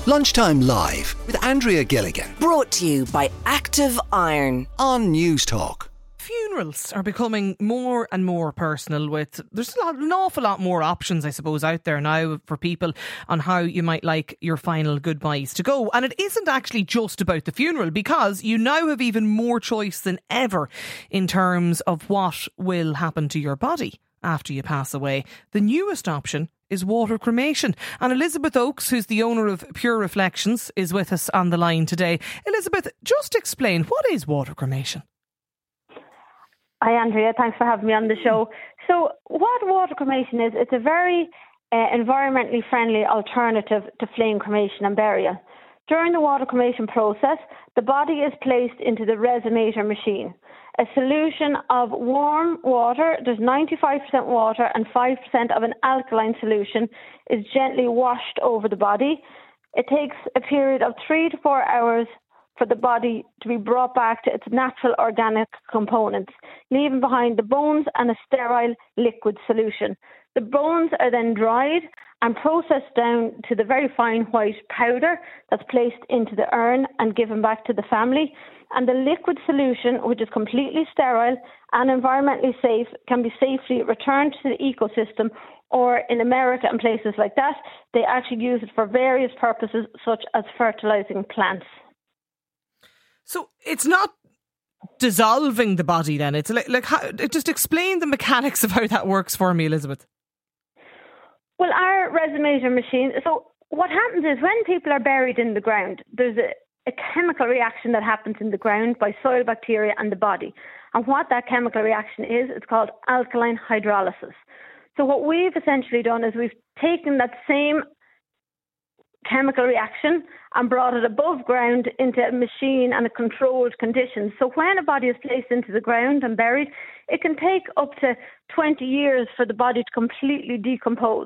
Lunchtime Live with Andrea Gilligan Brought to you by Active Iron on News Talk. Funerals are becoming more and more personal there's an awful lot more options, I suppose, out there now for people on how you might like your final goodbyes to go. And it isn't actually just about the funeral, because you now have even more choice than ever in terms of what will happen to your body after you pass away. The newest option is water cremation. And Elizabeth Oakes, who's the owner of Pure Reflections, is with us on the line today. Elizabeth, just explain, what is water cremation? Hi Andrea, thanks for having me on the show. So what water cremation is, it's a very environmentally friendly alternative to flame cremation and burial. During the water cremation process, the body is placed into the resonator machine. A solution of warm water, there's 95% water and 5% of an alkaline solution, is gently washed over the body. It takes a period of 3 to 4 hours for the body to be brought back to its natural organic components, leaving behind the bones and a sterile liquid solution. The bones are then dried and processed down to the very fine white powder that's placed into the urn and given back to the family. And the liquid solution, which is completely sterile and environmentally safe, can be safely returned to the ecosystem, or in America and places like that, they actually use it for various purposes, such as fertilizing plants. So it's not dissolving the body then? It's like how, just explain the mechanics of how that works for me, Elizabeth. Well, our resonator machine, so what happens is when people are buried in the ground, there's a chemical reaction that happens in the ground by soil bacteria and the body. And what that chemical reaction is, it's called alkaline hydrolysis. So what we've essentially done is we've taken that same chemical reaction and brought it above ground into a machine and a controlled condition. So when a body is placed into the ground and buried, it can take up to 20 years for the body to completely decompose.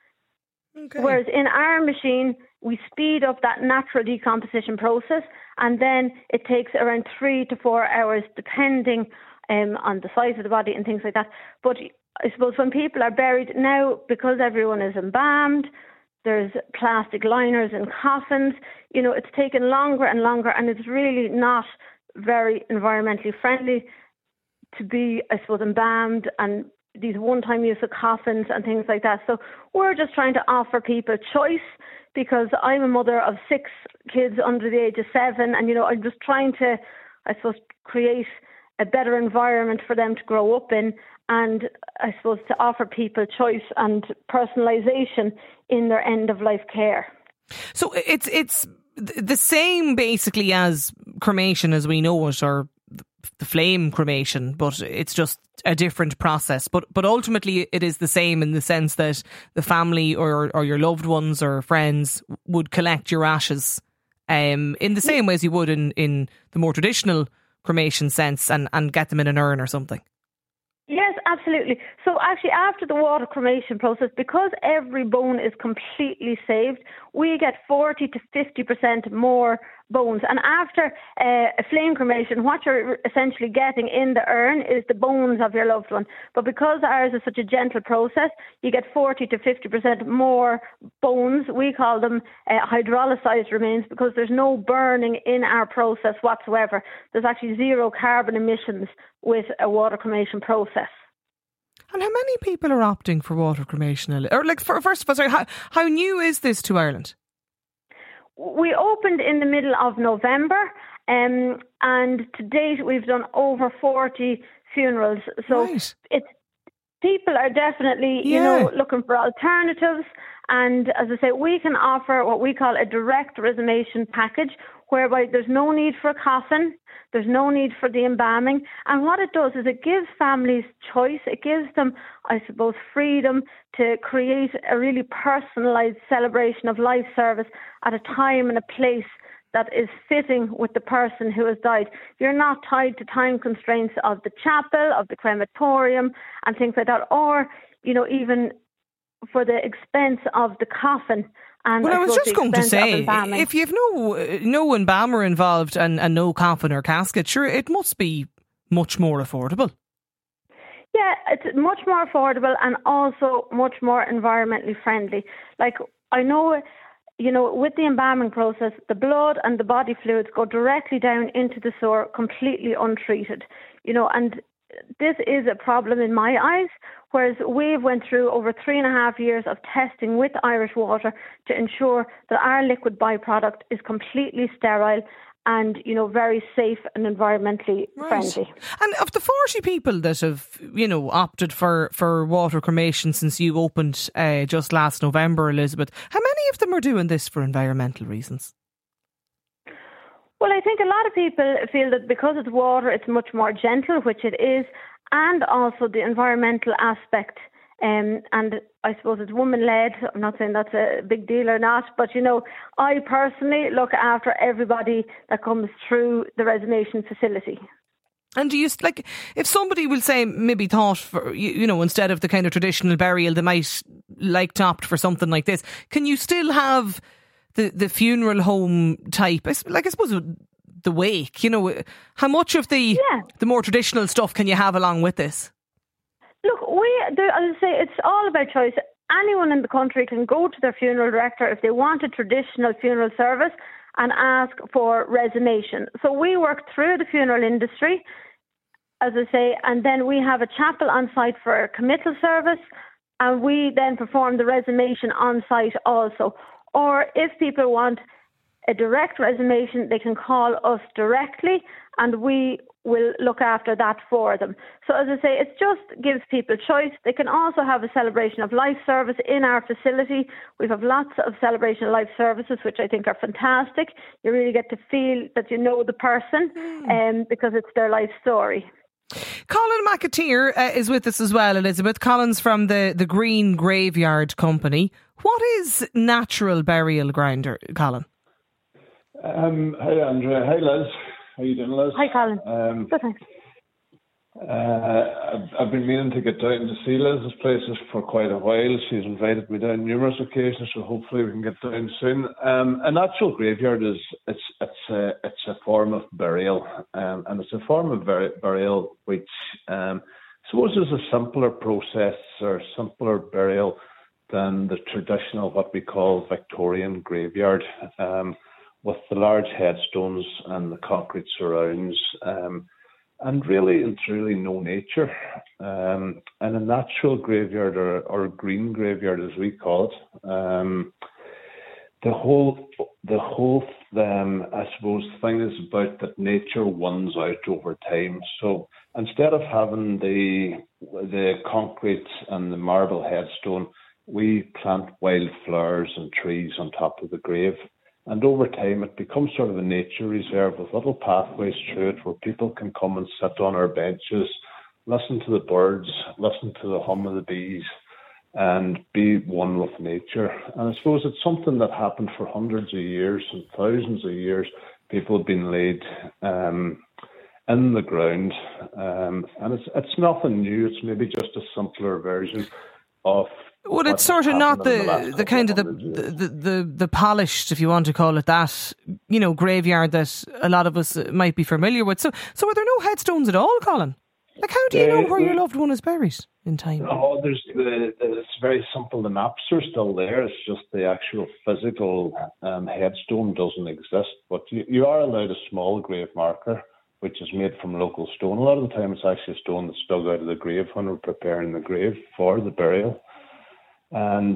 Okay. Whereas in our machine, we speed up that natural decomposition process, and then it takes around 3 to 4 hours, depending on the size of the body and things like that. But I suppose when people are buried now, because everyone is embalmed, there's plastic liners and coffins, it's taken longer and longer, and it's really not very environmentally friendly to be, I suppose, embalmed and these one-time use of coffins and things like that. So we're just trying to offer people choice, because I'm a mother of 6 kids under the age of 7, and, I'm just trying to, I suppose, create a better environment for them to grow up in, and I suppose to offer people choice and personalisation in their end-of-life care. So it's the same basically as cremation as we know it, or the flame cremation, but it's just a different process. But ultimately it is the same in the sense that the family or your loved ones or friends would collect your ashes in the same way as you would in the more traditional cremation sense, and get them in an urn or something. Yes, absolutely. So actually, after the water cremation process, because every bone is completely saved, we get 40 to 50% more bones. And after a flame cremation, what you're essentially getting in the urn is the bones of your loved one. But because ours is such a gentle process, you get 40 to 50% more bones. We call them hydrolyzed remains, because there's no burning in our process whatsoever. There's actually zero carbon emissions with a water cremation process. And how many people are opting for water cremation? Or first of all, sorry, how new is this to Ireland? We opened in the middle of November, and to date we've done over 40 funerals. So right. People are definitely, looking for alternatives. And as I say, we can offer what we call a direct resignation package, whereby there's no need for a coffin, there's no need for the embalming. And what it does is it gives families choice. It gives them, I suppose, freedom to create a really personalised celebration of life service at a time and a place that is fitting with the person who has died. You're not tied to time constraints of the chapel, of the crematorium and things like that, or, even for the expense of the coffin. And I was just going to say, if you've no embalmer involved and no coffin or casket, sure, it must be much more affordable. Yeah, it's much more affordable and also much more environmentally friendly. Like, I know with the embalming process, the blood and the body fluids go directly down into the sore completely untreated, and this is a problem in my eyes, whereas we've went through over 3.5 years of testing with Irish Water to ensure that our liquid byproduct is completely sterile and, very safe and environmentally friendly. And of the 40 people that have, opted for water cremation since you opened just last November, Elizabeth, how many of them are doing this for environmental reasons? Well, I think a lot of people feel that because it's water, it's much more gentle, which it is, and also the environmental aspect. And I suppose it's woman-led. I'm not saying that's a big deal or not, but, I personally look after everybody that comes through the resumation facility. And do you, if somebody will say maybe thought for, instead of the kind of traditional burial, they might like to opt for something like this, can you still have the funeral home type, I suppose the wake, how much of the more traditional stuff can you have along with this? Look, as I say, it's all about choice. Anyone in the country can go to their funeral director if they want a traditional funeral service and ask for resumation. So we work through the funeral industry, as I say, and then we have a chapel on site for a committal service, and we then perform the resumation on site also. Or if people want a direct resumation, they can call us directly and we will look after that for them. So as I say, it just gives people choice. They can also have a celebration of life service in our facility. We have lots of celebration of life services, which I think are fantastic. You really get to feel that you know the person because it's their life story. Colin McAteer is with us as well, Elizabeth. Colin's from the Green Graveyard Company. What is natural burial ground, Colin? Hi, Andrea. Hi, Liz. How you doing, Liz? Hi, Colin. Good, thanks. I've been meaning to get down to see Liz's places for quite a while. She's invited me down numerous occasions, so hopefully we can get down soon. A natural graveyard it's a form of burial, and it's a form of burial which I suppose is a simpler process or simpler burial than the traditional what we call Victorian graveyard, with the large headstones and the concrete surrounds. And really and truly no nature. And a natural graveyard or green graveyard, as we call it, the whole I suppose thing is about that nature wins out over time. So instead of having the concrete and the marble headstone, we plant wild flowers and trees on top of the grave. And over time, it becomes sort of a nature reserve with little pathways through it where people can come and sit on our benches, listen to the birds, listen to the hum of the bees, and be one with nature. And I suppose it's something that happened for hundreds of years and thousands of years. People have been laid in the ground. And it's nothing new. It's maybe just a simpler version of... Well, it's sort of not the kind of the polished, if you want to call it that, graveyard that a lot of us might be familiar with. So are there no headstones at all, Colin? Like, how do you know where your loved one is buried in time? Oh, it's very simple. The maps are still there. It's just the actual physical headstone doesn't exist. But you are allowed a small grave marker, which is made from local stone. A lot of the time, it's actually a stone that's dug out of the grave when we're preparing the grave for the burial. And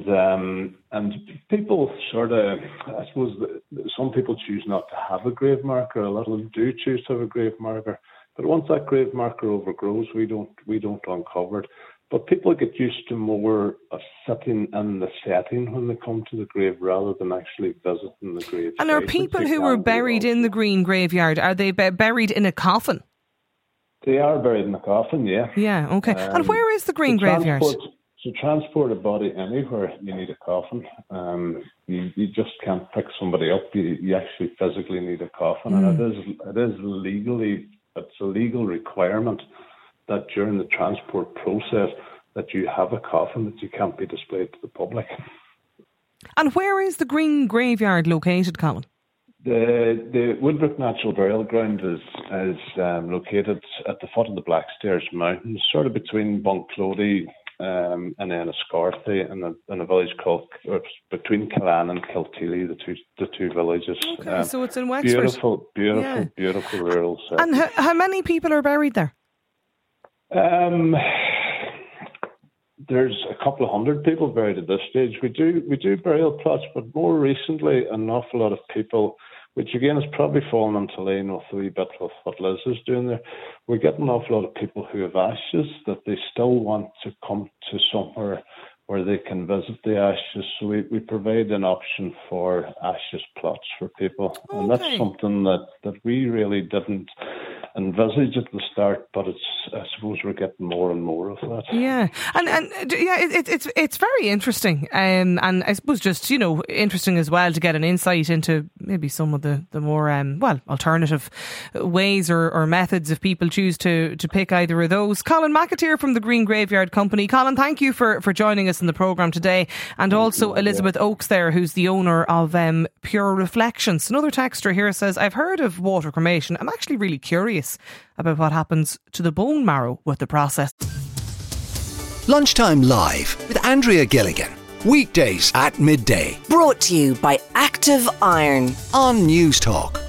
people sort of, I suppose, some people choose not to have a grave marker. A lot of them do choose to have a grave marker. But once that grave marker overgrows, we don't uncover it. But people get used to more of sitting in the setting when they come to the grave rather than actually visiting the grave. And are people who were buried in the Green Graveyard, are they buried in a coffin? They are buried in a coffin, yeah. Yeah, okay. And where is the Green Graveyard? To transport a body anywhere, you need a coffin. You just can't pick somebody up. You actually physically need a coffin, and it is legally, it's a legal requirement that during the transport process that you have a coffin, that you can't be displayed to the public. And where is the Green Graveyard located, Colin? The Woodbrook Natural Burial Ground is located at the foot of the Blackstairs Mountains, sort of between Bunclody and then Escarthy in a village called between Killan and Kilteely, the two villages. Okay, so it's in Wexford. Beautiful rural setting. And how many people are buried there? There's a couple of hundred people buried at this stage. We do burial plots, but more recently, an awful lot of people, which again has probably fallen into line with a wee bit with what Liz is doing there. We get an awful lot of people who have ashes that they still want to come to somewhere where they can visit the ashes. So we provide an option for ashes plots for people. Okay. And that's something that we really didn't envisage at the start, but I suppose we're getting more and more of that. Yeah, and it's very interesting, and I suppose just interesting as well to get an insight into maybe some of the more alternative ways or methods if people choose to pick either of those. Colin McAteer from the Green Graveyard Company. Colin, thank you for joining us in the programme today, and also Elizabeth Oakes there, who's the owner of Pure Reflections. Another texter here says, I've heard of water cremation. I'm actually really curious about what happens to the bone marrow with the process. Lunchtime Live with Andrea Gilligan. Weekdays at midday Brought to you by Active Iron on News Talk.